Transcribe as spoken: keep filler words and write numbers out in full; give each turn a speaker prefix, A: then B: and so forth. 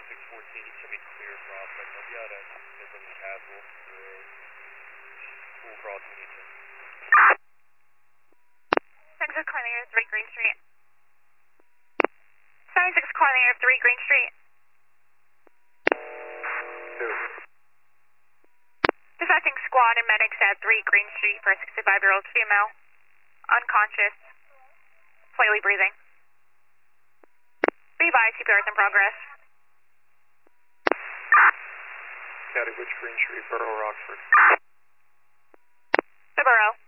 A: twenty-six fourteen, you should be clear prospect. I'll be out at Midland Castle for a school crossing eastern.
B: seventy-six Corner three Green Street. seventy-six Corner three Green Street.
A: Two.
B: Dispatching squad and medics at three Green Street for a sixty-five-year-old female. Unconscious. Slightly breathing. Be advised, C P R is in progress.
A: County Which Green Street, Borough, Rockford.
B: The Borough.